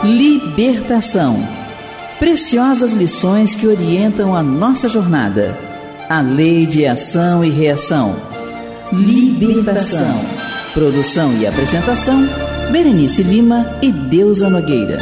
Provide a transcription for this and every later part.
Libertação. Preciosas lições que orientam a nossa jornada. A lei de ação e reação. Libertação. Produção e apresentação, Berenice Lima e Deusa Nogueira.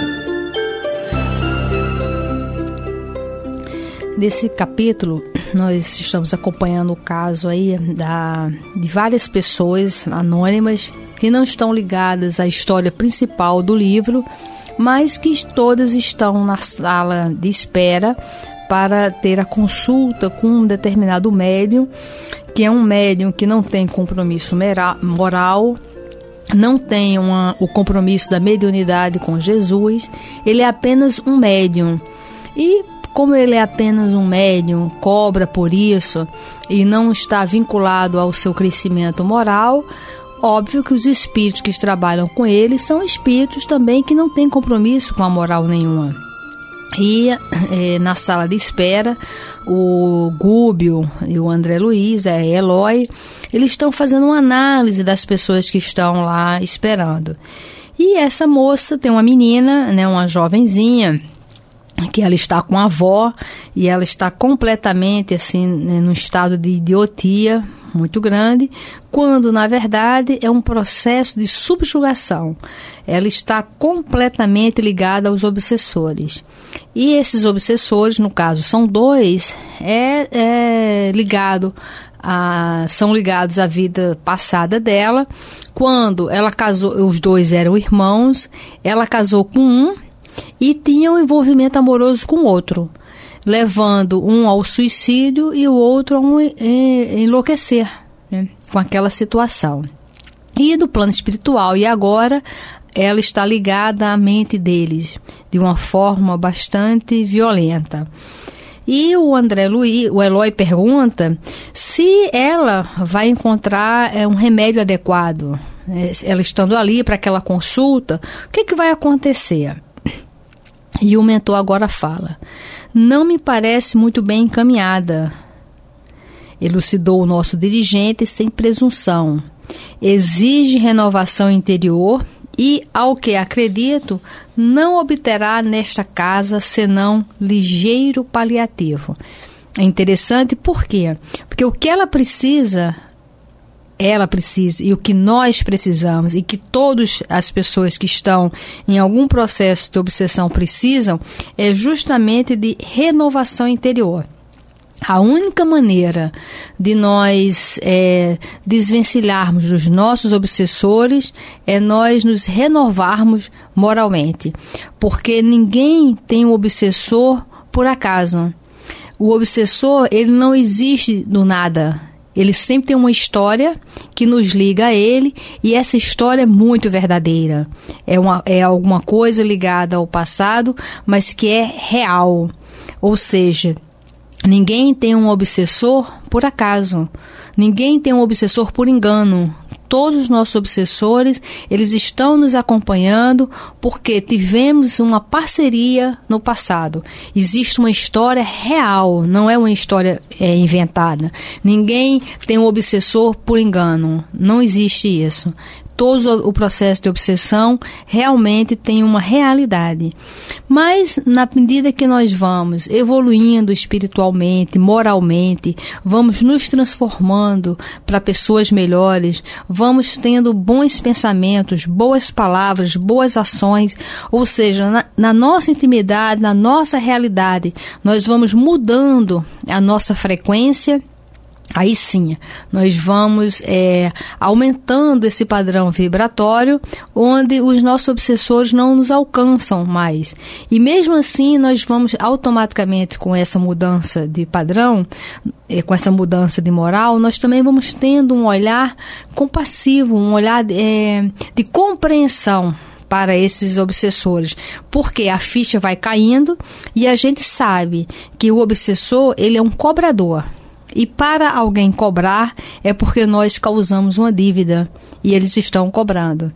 Nesse capítulo, nós estamos acompanhando o caso aí de várias pessoas anônimas que não estão ligadas à história principal do livro, mas que todas estão na sala de espera para ter a consulta com um determinado médium, que é um médium que não tem compromisso moral, não tem o compromisso da mediunidade com Jesus, ele é apenas um médium. E como ele é apenas um médium, cobra por isso e não está vinculado ao seu crescimento moral, óbvio que os espíritos que trabalham com ele são espíritos também que não têm compromisso com a moral nenhuma. E na sala de espera, o Gúbio e o André Luiz, a Eloy, eles estão fazendo uma análise das pessoas que estão lá esperando. E essa moça tem uma menina, né, uma jovenzinha, que ela está com a avó e ela está completamente assim, num estado de idiotia muito grande, quando na verdade é um processo de subjugação. Ela está completamente ligada aos obsessores. E esses obsessores, no caso são dois, são ligados à vida passada dela. Quando ela casou, os dois eram irmãos, ela casou com um e tinha um envolvimento amoroso com o outro, levando um ao suicídio e o outro a enlouquecer, né, com aquela situação. E do plano espiritual, e agora ela está ligada à mente deles, de uma forma bastante violenta. E o André Luiz, o Eloy pergunta se ela vai encontrar um remédio adequado, né, ela estando ali para aquela consulta, o que vai acontecer? E o mentor agora fala: não me parece muito bem encaminhada. Elucidou o nosso dirigente sem presunção. Exige renovação interior e, ao que acredito, não obterá nesta casa senão ligeiro paliativo. É interessante por quê? Porque o que ela precisa e o que nós precisamos e que todas as pessoas que estão em algum processo de obsessão precisam é justamente de renovação interior. A única maneira de nós desvencilharmos dos nossos obsessores é nós nos renovarmos moralmente, porque ninguém tem um obsessor por acaso. O obsessor, ele não existe do nada. Ele sempre tem uma história que nos liga a ele, e essa história é muito verdadeira. É alguma coisa ligada ao passado, mas que é real. Ou seja, ninguém tem um obsessor por acaso. Ninguém tem um obsessor por engano. Todos os nossos obsessores, eles estão nos acompanhando porque tivemos uma parceria no passado. Existe uma história real, não é uma história inventada. Ninguém tem um obsessor por engano, não existe isso. Todo o processo de obsessão realmente tem uma realidade. Mas, na medida que nós vamos evoluindo espiritualmente, moralmente, vamos nos transformando para pessoas melhores, vamos tendo bons pensamentos, boas palavras, boas ações, ou seja, na nossa intimidade, na nossa realidade, nós vamos mudando a nossa frequência. Aí sim, nós vamos aumentando esse padrão vibratório, onde os nossos obsessores não nos alcançam mais. E mesmo assim, nós vamos automaticamente, com essa mudança de padrão, com essa mudança de moral, nós também vamos tendo um olhar compassivo, um olhar de compreensão para esses obsessores, porque a ficha vai caindo e a gente sabe que o obsessor, ele é um cobrador. E para alguém cobrar é porque nós causamos uma dívida e eles estão cobrando.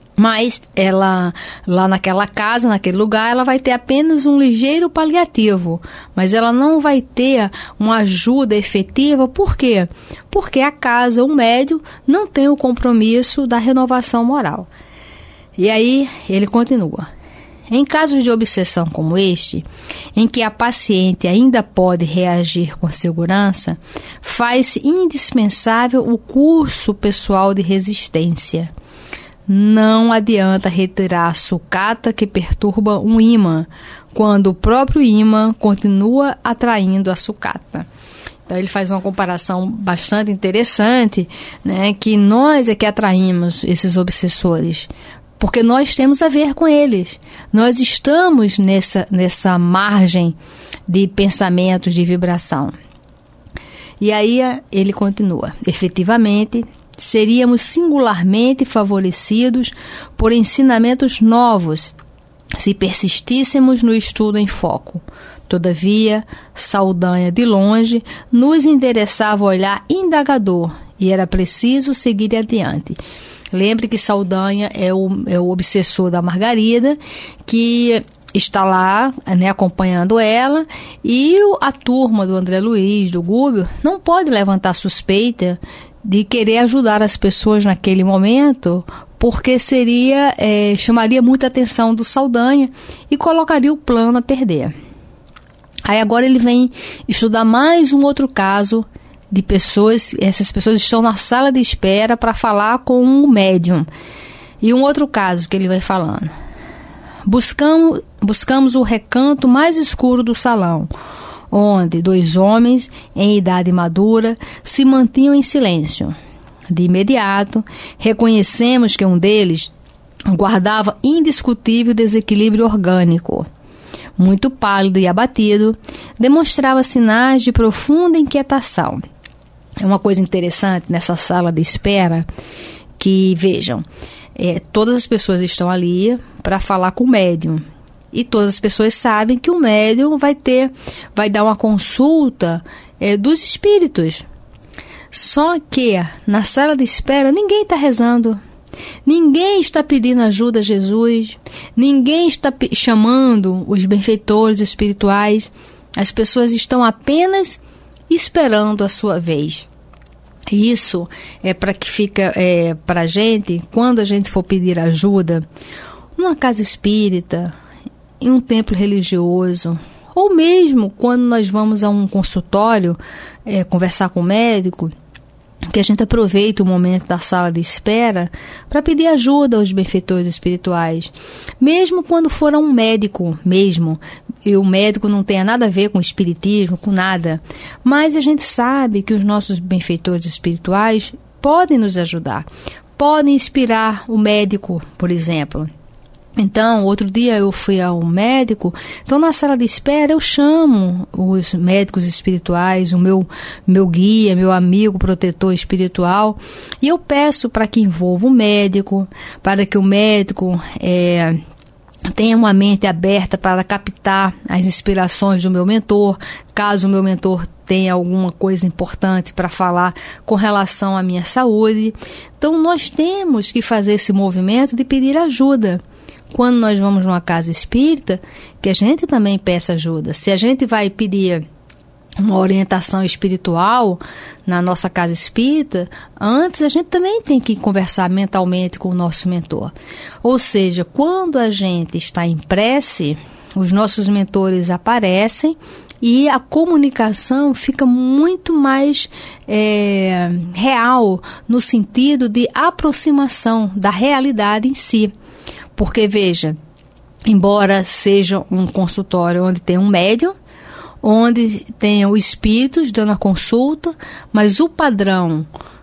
Mas ela, lá naquela casa, naquele lugar, ela vai ter apenas um ligeiro paliativo, mas ela não vai ter uma ajuda efetiva. Por quê? Porque a casa, o médium, não tem o compromisso da renovação moral. E aí ele continua. Em casos de obsessão como este, em que a paciente ainda pode reagir com segurança, faz-se indispensável o curso pessoal de resistência. Não adianta retirar a sucata que perturba um ímã, quando o próprio ímã continua atraindo a sucata. Então ele faz uma comparação bastante interessante, né, que nós é que atraímos esses obsessores, porque nós temos a ver com eles. Nós estamos nessa margem de pensamentos, de vibração. E aí ele continua. Efetivamente, seríamos singularmente favorecidos por ensinamentos novos se persistíssemos no estudo em foco. Todavia, Saldanha, de longe, nos endereçava o olhar indagador e era preciso seguir adiante. Lembre que Saldanha é o obsessor da Margarida, que está lá, né, acompanhando ela, e a turma do André Luiz, do Gúbio, não pode levantar suspeita de querer ajudar as pessoas naquele momento, porque chamaria muita atenção do Saldanha e colocaria o plano a perder. Aí agora ele vem estudar mais um outro caso de pessoas, essas pessoas estão na sala de espera para falar com um médium. E um outro caso que ele vai falando. Buscamos o recanto mais escuro do salão, onde 2 homens em idade madura se mantinham em silêncio. De imediato, reconhecemos que um deles guardava indiscutível desequilíbrio orgânico. Muito pálido e abatido, demonstrava sinais de profunda inquietação. É uma coisa interessante nessa sala de espera que, vejam, todas as pessoas estão ali para falar com o médium. E todas as pessoas sabem que o médium vai dar uma consulta dos espíritos. Só que na sala de espera ninguém está rezando. Ninguém está pedindo ajuda a Jesus. Ninguém está chamando os benfeitores espirituais. As pessoas estão apenas esperando a sua vez. Isso é para que fica para a gente, quando a gente for pedir ajuda, numa casa espírita, em um templo religioso, ou mesmo quando nós vamos a um consultório conversar com o médico, que a gente aproveita o momento da sala de espera para pedir ajuda aos benfeitores espirituais. Mesmo quando for a um médico mesmo, e o médico não tenha nada a ver com o espiritismo, com nada, mas a gente sabe que os nossos benfeitores espirituais podem nos ajudar, podem inspirar o médico, por exemplo. Então, outro dia eu fui ao médico, então na sala de espera eu chamo os médicos espirituais, o meu guia, meu amigo protetor espiritual, e eu peço para que envolva o médico, para que o médico tenha uma mente aberta para captar as inspirações do meu mentor, caso o meu mentor tenha alguma coisa importante para falar com relação à minha saúde. Então, nós temos que fazer esse movimento de pedir ajuda. Quando nós vamos numa casa espírita, que a gente também peça ajuda. Se a gente vai pedir uma orientação espiritual na nossa casa espírita, antes a gente também tem que conversar mentalmente com o nosso mentor. Ou seja, quando a gente está em prece, os nossos mentores aparecem e a comunicação fica muito mais real, no sentido de aproximação da realidade em si. Porque, veja, embora seja um consultório onde tem um médium, onde tenham espíritos dando a consulta, mas o padrão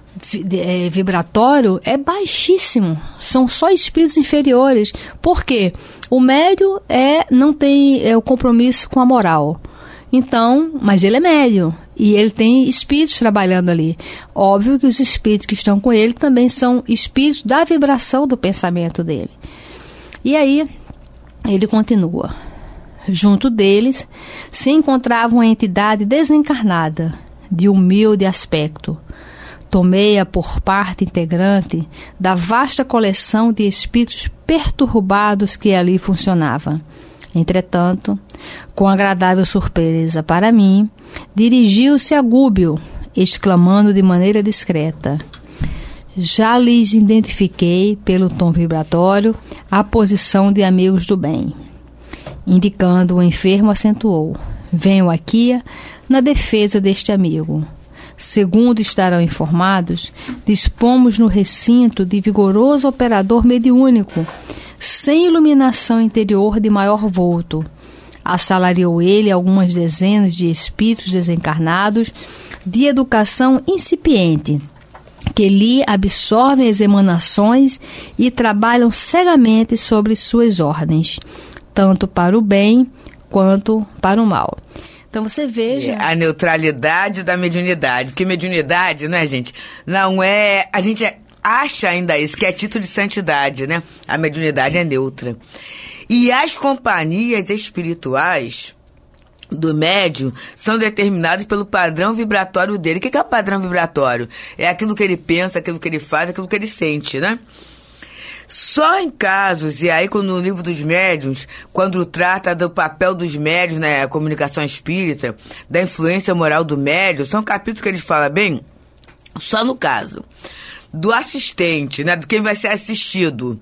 vibratório é baixíssimo, são só espíritos inferiores. Por quê? O médium não tem o compromisso com a moral. Então, mas ele é médium e ele tem espíritos trabalhando ali. Óbvio que os espíritos que estão com ele também são espíritos da vibração do pensamento dele. E aí, ele continua. Junto deles se encontrava uma entidade desencarnada, de humilde aspecto. Tomei-a por parte integrante da vasta coleção de espíritos perturbados que ali funcionava. Entretanto, com agradável surpresa para mim, dirigiu-se a Gúbio, exclamando de maneira discreta: já lhes identifiquei, pelo tom vibratório, a posição de amigos do bem. Indicando o enfermo, acentuou: venho aqui na defesa deste amigo. Segundo estarão informados, dispomos no recinto de vigoroso operador mediúnico, sem iluminação interior de maior vulto. Assalariou ele algumas dezenas de espíritos desencarnados de educação incipiente, que lhe absorvem as emanações e trabalham cegamente sobre suas ordens, tanto para o bem quanto para o mal. Então você veja... A neutralidade da mediunidade, porque mediunidade, né, gente, não é... A gente acha ainda isso, que é título de santidade, né? A mediunidade é neutra. E as companhias espirituais do médium são determinadas pelo padrão vibratório dele. O que é o padrão vibratório? É aquilo que ele pensa, aquilo que ele faz, aquilo que ele sente, né? Só em casos, e aí no livro dos médiuns, quando trata do papel dos médiuns na comunicação espírita, da influência moral do médium, são capítulos que ele fala bem, só no caso do assistente, né, de quem vai ser assistido,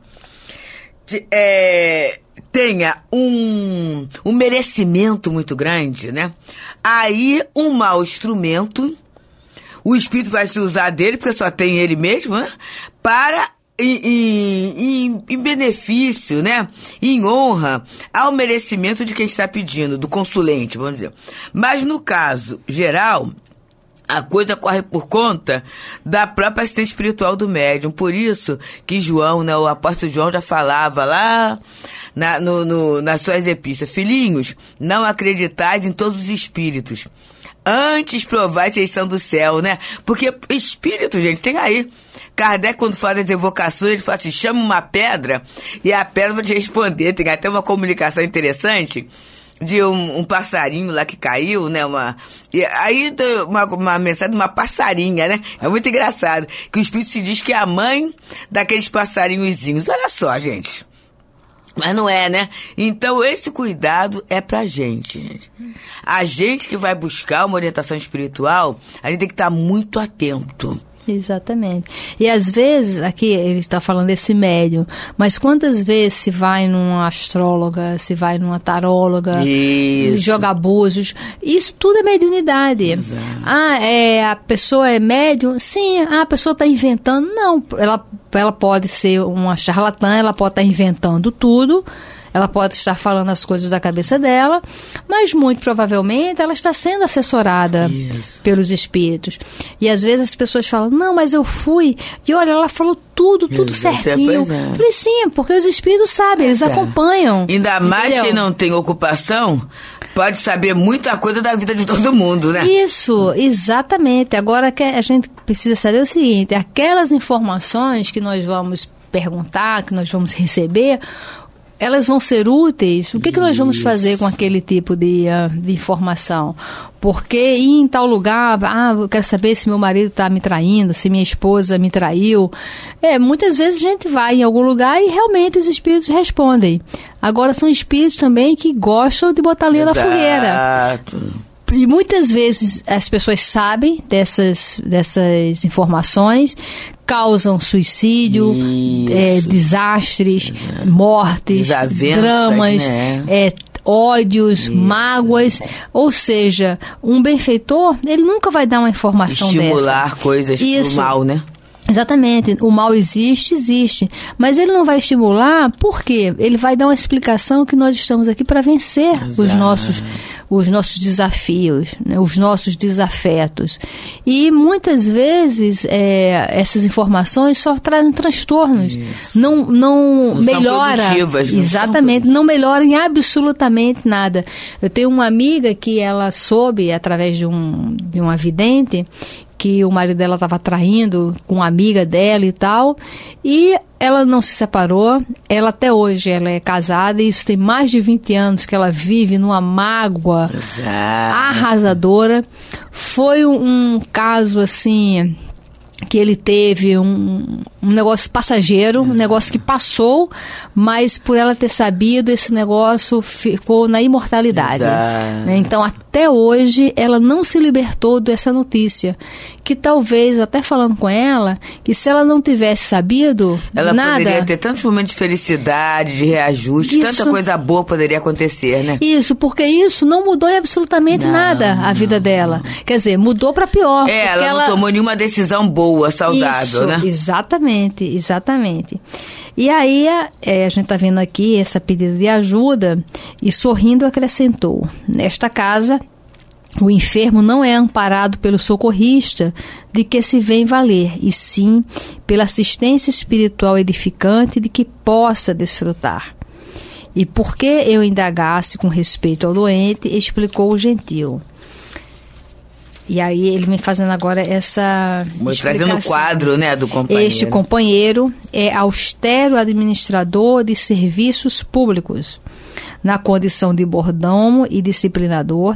tenha um merecimento muito grande, né? Aí um mau instrumento, o espírito vai se usar dele, porque só tem ele mesmo, né? Para em benefício, né? Em honra ao merecimento de quem está pedindo, do consulente, vamos dizer. Mas no caso geral, a coisa corre por conta da própria assistência espiritual do médium. Por isso que João, né, o apóstolo João já falava lá nas suas epístolas: filhinhos, não acreditais em todos os espíritos, antes provai se eles são do céu, né? Porque espírito, gente, tem aí. Kardec, quando faz as evocações, ele fala assim: chama uma pedra e a pedra vai te responder. Tem até uma comunicação interessante de um passarinho lá que caiu, né? E aí uma mensagem de uma passarinha, né? É muito engraçado. Que o espírito se diz que é a mãe daqueles passarinhozinhos. Olha só, gente. Mas não é, né? Então esse cuidado é pra gente. A gente que vai buscar uma orientação espiritual, a gente tem que estar muito atento. Exatamente. E às vezes, aqui ele está falando desse médium, mas quantas vezes se vai numa astróloga, se vai numa taróloga, joga búzios, isso tudo é mediunidade. Exato. A pessoa é médium? Sim, a pessoa está inventando. Não, ela pode ser uma charlatã, ela pode estar inventando tudo, ela pode estar falando as coisas da cabeça dela, mas muito provavelmente ela está sendo assessorada pelos espíritos. E às vezes as pessoas falam: não, mas eu fui, e olha, ela falou tudo certinho. Falei: sim, porque os espíritos sabem, eles acompanham. Ainda mais quem não tem ocupação, pode saber muita coisa da vida de todo mundo, né? Isso, exatamente. Agora que a gente precisa saber o seguinte: aquelas informações que nós vamos perguntar, que nós vamos receber, elas vão ser úteis? O que nós vamos fazer com aquele tipo de informação? Porque ir em tal lugar, eu quero saber se meu marido está me traindo, se minha esposa me traiu. Muitas vezes a gente vai em algum lugar e realmente os espíritos respondem. Agora são espíritos também que gostam de botar lenha na fogueira. E muitas vezes as pessoas sabem dessas informações, causam suicídio, desastres, mortes, dramas, né? Ódios, mágoas. Ou seja, um benfeitor, ele nunca vai dar uma informação estimular coisas pro mal, né? Exatamente, o mal existe, mas ele não vai estimular, por quê? Ele vai dar uma explicação que nós estamos aqui para vencer os nossos desafios, né, os nossos desafetos. E muitas vezes essas informações só trazem transtornos, não melhora, exatamente, não melhora em absolutamente nada. Eu tenho uma amiga que ela soube, através de uma vidente, que o marido dela estava traindo com uma amiga dela e tal, e ela não se separou. Ela até hoje ela é casada, e isso tem mais de 20 anos que ela vive numa mágoa arrasadora. Foi um caso assim que ele teve um negócio passageiro, um negócio que passou, mas por ela ter sabido, esse negócio ficou na imortalidade. Né? Então, até hoje, ela não se libertou dessa notícia. Que talvez, até falando com ela, que se ela não tivesse sabido ela nada... Ela poderia ter tantos momentos de felicidade, de reajuste, tanta coisa boa poderia acontecer, né? Isso, porque isso não mudou em absolutamente nada a vida dela. Quer dizer, mudou para pior. Ela não tomou nenhuma decisão boa, saudável, né? Exatamente. E aí, a gente está vendo aqui essa pedida de ajuda e sorrindo acrescentou: nesta casa, o enfermo não é amparado pelo socorrista de que se vem valer, e sim pela assistência espiritual edificante de que possa desfrutar. E porque eu indagasse com respeito ao doente, explicou o gentil. E aí ele me fazendo agora essa explicação. Trazendo o quadro, né, do companheiro. Este companheiro é austero administrador de serviços públicos, na condição de mordomo e disciplinador,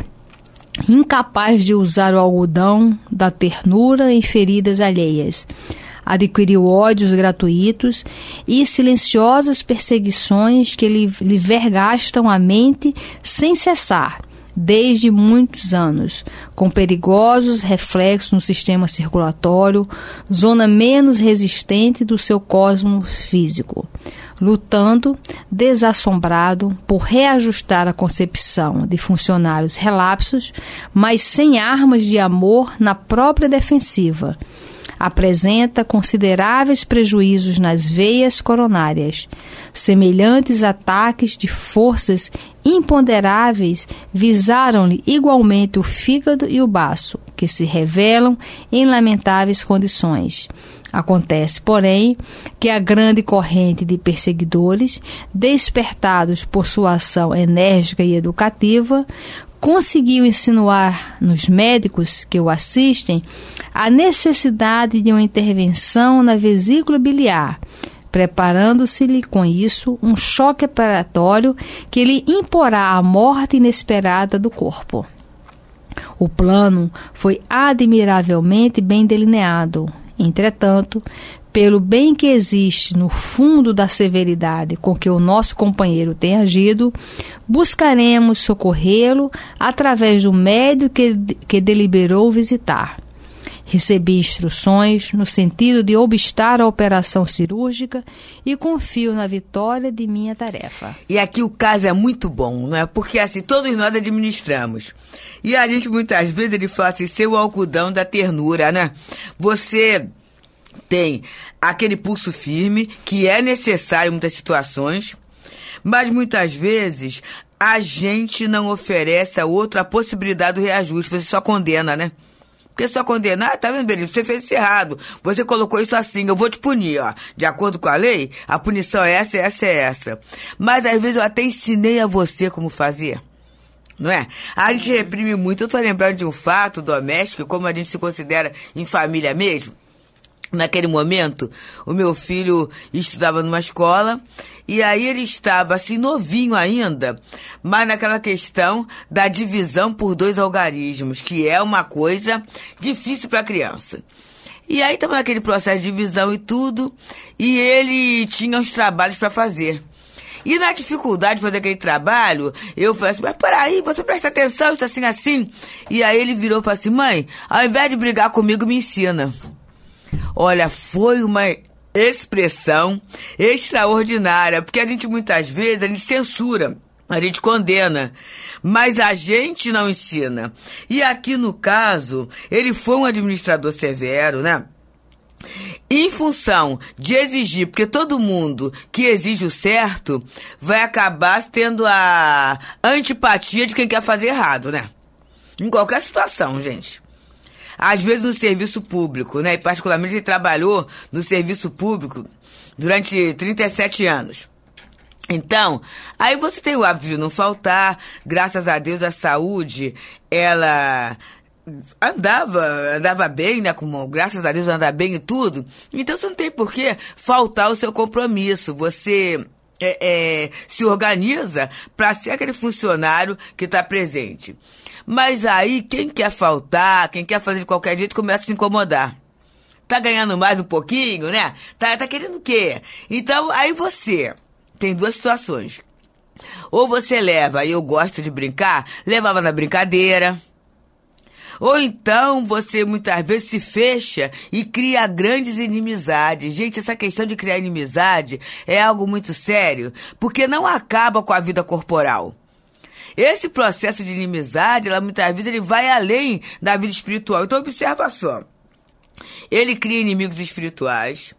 incapaz de usar o algodão da ternura em feridas alheias. Adquiriu ódios gratuitos e silenciosas perseguições que lhe vergastam a mente sem cessar, desde muitos anos, com perigosos reflexos no sistema circulatório, zona menos resistente do seu cosmo físico, lutando, desassombrado, por reajustar a concepção de funcionários relapsos, mas sem armas de amor na própria defensiva. Apresenta consideráveis prejuízos nas veias coronárias. Semelhantes ataques de forças imponderáveis visaram-lhe igualmente o fígado e o baço, que se revelam em lamentáveis condições. Acontece, porém, que a grande corrente de perseguidores, despertados por sua ação enérgica e educativa, conseguiu insinuar nos médicos que o assistem a necessidade de uma intervenção na vesícula biliar, preparando-se-lhe com isso um choque operatório que lhe imporá a morte inesperada do corpo. O plano foi admiravelmente bem delineado. Entretanto, pelo bem que existe no fundo da severidade com que o nosso companheiro tem agido, buscaremos socorrê-lo através do médico que deliberou visitar. Recebi instruções no sentido de obstar a operação cirúrgica e confio na vitória de minha tarefa. E aqui o caso é muito bom, não é? Porque assim, todos nós administramos. E a gente muitas vezes, ele fala assim, ser o algodão da ternura, né? Você tem aquele pulso firme, que é necessário em muitas situações, mas muitas vezes a gente não oferece a outra a possibilidade do reajuste, você só condena, né? Porque só condenar, tá vendo, Belisa? Você fez isso errado. Você colocou isso assim, eu vou te punir, ó. De acordo com a lei, a punição é essa, essa, é essa. Mas às vezes eu até ensinei a você como fazer. Não é? A gente reprime muito. Eu tô lembrando de um fato doméstico, como a gente se considera em família mesmo. Naquele momento, o meu filho estudava numa escola e aí ele estava assim novinho ainda, mas naquela questão da divisão por 2 algarismos, que é uma coisa difícil para a criança. E aí estava naquele processo de divisão e tudo, e ele tinha uns trabalhos para fazer. E na dificuldade de fazer aquele trabalho, eu falei assim, mas peraí, você presta atenção, isso assim, assim. E aí ele virou e falou assim, mãe, ao invés de brigar comigo, me ensina. Olha, foi uma expressão extraordinária, porque a gente muitas vezes, a gente censura, a gente condena, mas a gente não ensina. E aqui no caso, ele foi um administrador severo, né? Em função de exigir, porque todo mundo que exige o certo vai acabar tendo a antipatia de quem quer fazer errado, né? Em qualquer situação, gente. Às vezes no serviço público, né? E particularmente ele trabalhou no serviço público durante 37 anos. Então, aí você tem o hábito de não faltar. Graças a Deus a saúde, ela andava bem, né? Graças a Deus anda bem e tudo. Então você não tem por que faltar o seu compromisso. Você se organiza para ser aquele funcionário que está presente. Mas aí, quem quer faltar, quem quer fazer de qualquer jeito, começa a se incomodar. tá ganhando mais um pouquinho, né? Tá querendo o quê? Então, aí você tem duas situações. Ou você leva, e eu gosto de brincar, levava na brincadeira. Ou então você muitas vezes se fecha e cria grandes inimizades. Gente, essa questão de criar inimizade é algo muito sério, porque não acaba com a vida corporal. Esse processo de inimizade, muitas vezes, ele vai além da vida espiritual. Então, observa só. Ele cria inimigos espirituais.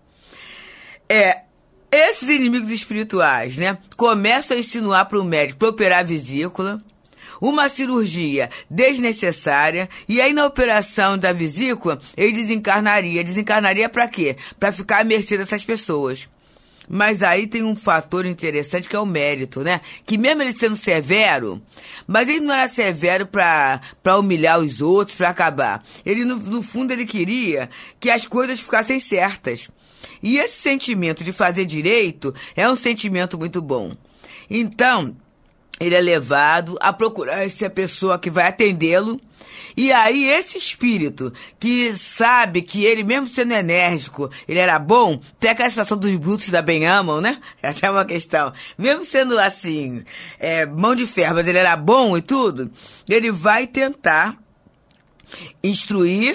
Esses inimigos espirituais, né, começam a insinuar para o médico para operar a vesícula, uma cirurgia desnecessária, e aí na operação da vesícula, ele desencarnaria. Desencarnaria para quê? Para ficar à mercê dessas pessoas. Mas aí tem um fator interessante que é o mérito, né? Que mesmo ele sendo severo, mas ele não era severo para humilhar os outros, para acabar. Ele, no fundo, ele queria que as coisas ficassem certas. E esse sentimento de fazer direito é um sentimento muito bom. Então, ele é levado a procurar essa pessoa que vai atendê-lo. E aí esse espírito que sabe que ele, mesmo sendo enérgico, ele era bom, tem aquela situação dos brutos da bem amam, né? É até uma questão. Mesmo sendo assim, mão de ferro, mas ele era bom e tudo, ele vai tentar intuir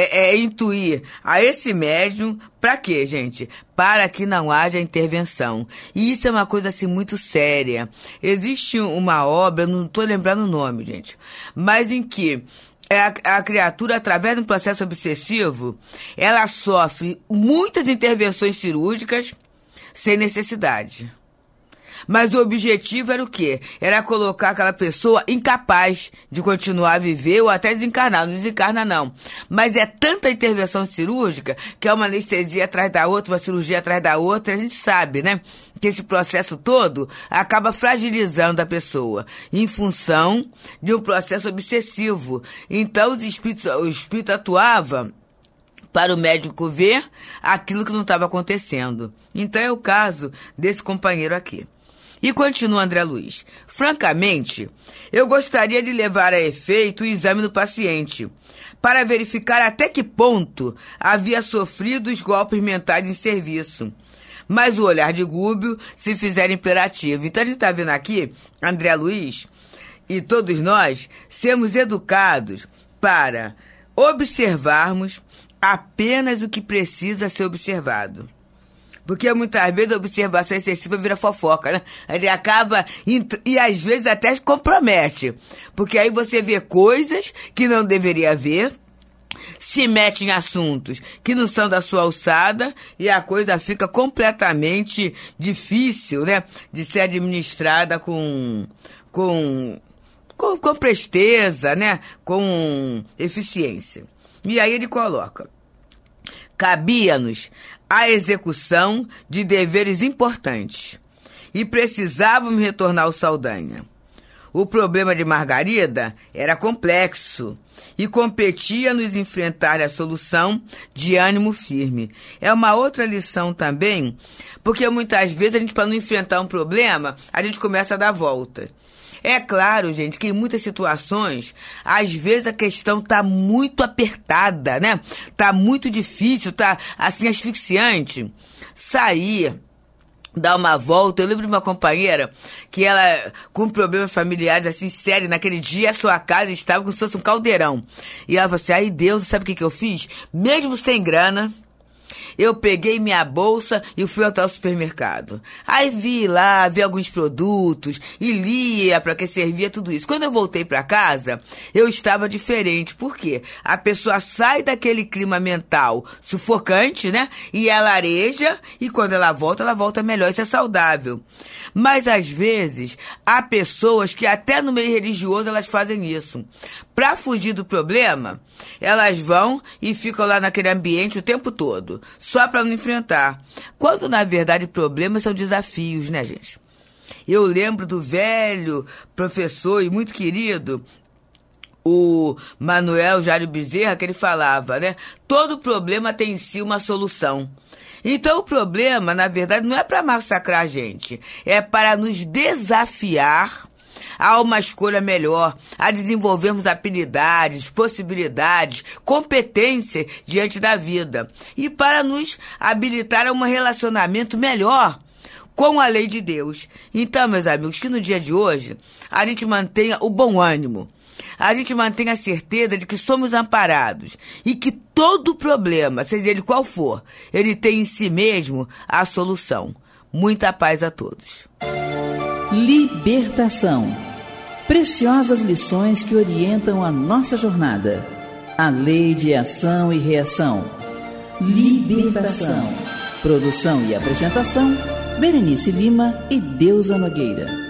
a esse médium, para quê, gente? Para que não haja intervenção. E isso é uma coisa assim muito séria. Existe uma obra, não estou lembrando o nome, gente, mas em que a criatura, através de um processo obsessivo, ela sofre muitas intervenções cirúrgicas sem necessidade. Mas o objetivo era o quê? Era colocar aquela pessoa incapaz de continuar a viver ou até desencarnar. Não desencarna, não. Mas é tanta intervenção cirúrgica que é uma anestesia atrás da outra, uma cirurgia atrás da outra. A gente sabe, né? Que esse processo todo acaba fragilizando a pessoa em função de um processo obsessivo. Então, o espírito atuava para o médico ver aquilo que não estava acontecendo. Então, é o caso desse companheiro aqui. E continua André Luiz. Francamente, eu gostaria de levar a efeito o exame do paciente, para verificar até que ponto havia sofrido os golpes mentais em serviço. Mas o olhar de Gúbio se fizer imperativo. Então a gente está vendo aqui, André Luiz, e todos nós, sermos educados para observarmos apenas o que precisa ser observado. Porque muitas vezes a observação excessiva vira fofoca, né? A gente acaba, e às vezes até se compromete. Porque aí você vê coisas que não deveria ver, se mete em assuntos que não são da sua alçada, e a coisa fica completamente difícil, né? De ser administrada com presteza, né? Com eficiência. E aí ele coloca: cabia-nos a execução de deveres importantes e precisávamos retornar ao Saldanha. O problema de Margarida era complexo e competia nos enfrentar a solução de ânimo firme. É uma outra lição também, porque muitas vezes a gente, para não enfrentar um problema, a gente começa a dar volta. É claro, gente, que em muitas situações, às vezes a questão tá muito apertada, né? Tá muito difícil, tá assim asfixiante. Sair, dar uma volta. Eu lembro de uma companheira que ela, com problemas familiares assim, sérios, naquele dia a sua casa estava como se fosse um caldeirão. E ela falou assim: ai Deus, sabe o que eu fiz? Mesmo sem grana, eu peguei minha bolsa e fui até o supermercado. Aí vi alguns produtos e lia para que servia tudo isso. Quando eu voltei para casa, eu estava diferente. Por quê? A pessoa sai daquele clima mental sufocante, né? E ela areja, e quando ela volta melhor. Isso é saudável. Mas, às vezes, há pessoas que até no meio religioso elas fazem isso. Para fugir do problema, elas vão e ficam lá naquele ambiente o tempo todo, só para não enfrentar. Quando, na verdade, problemas são desafios, né, gente? Eu lembro do velho professor e muito querido, o Manuel Jário Bezerra, que ele falava, né? Todo problema tem em si uma solução. Então, o problema, na verdade, não é para massacrar a gente, é para nos desafiar a uma escolha melhor, a desenvolvermos habilidades, possibilidades, competência diante da vida e para nos habilitar a um relacionamento melhor com a lei de Deus. Então, meus amigos, que no dia de hoje a gente mantenha o bom ânimo, a gente mantenha a certeza de que somos amparados e que todo problema, seja ele qual for, ele tem em si mesmo a solução. Muita paz a todos. Libertação. Preciosas lições que orientam a nossa jornada. A lei de ação e reação. Libertação. Produção e apresentação, Berenice Lima e Deusa Nogueira.